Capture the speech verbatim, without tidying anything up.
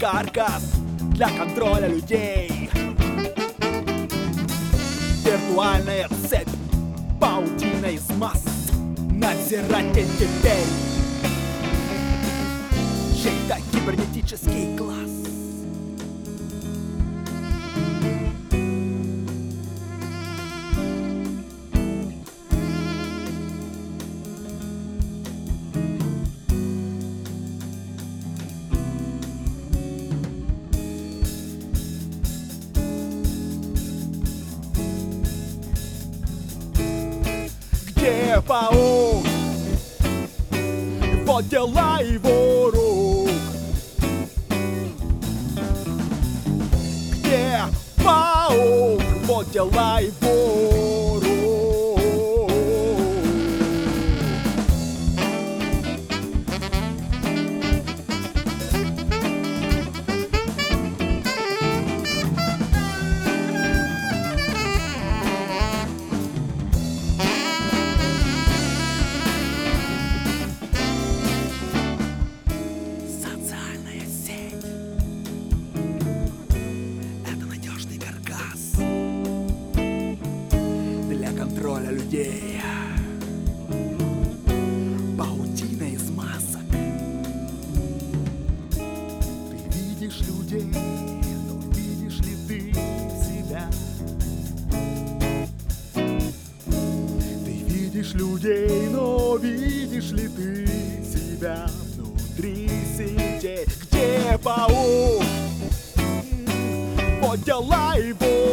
каркас для контроля людей. Виртуальная цепь, паутина из масс. Надзиратель теперь чей-то кибернетический глаз. Где паук? Вот дела его рук. Где паук? Вот дела его рук. Контроля людей. Паутина из масок. Ты видишь людей, но видишь ли ты себя? Ты видишь людей, но видишь ли ты себя внутри сетей? Где паук? Вот дела его